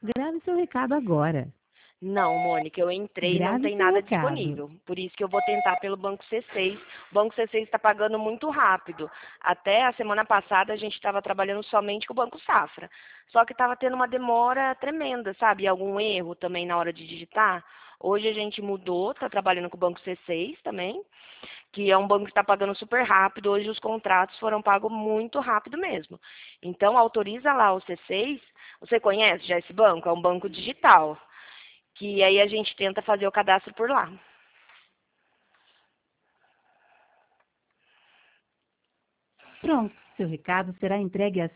Grave seu recado agora. Não, Mônica, eu entrei e não Grave tem seu nada recado. disponível. Por isso que eu vou tentar pelo Banco C6. O Banco C6 está pagando muito rápido. Até a semana passada a gente estava trabalhando somente com o Banco Safra. Só que estava tendo uma demora tremenda, sabe? Algum erro também na hora de digitar. Hoje a gente mudou, está trabalhando com o Banco C6 também, que é um banco que está pagando super rápido. Hoje os contratos foram pagos muito rápido mesmo. Então autoriza lá o C6. Você conhece já esse banco? É um banco digital que aí a gente tenta fazer o cadastro por lá. Pronto, seu recado será entregue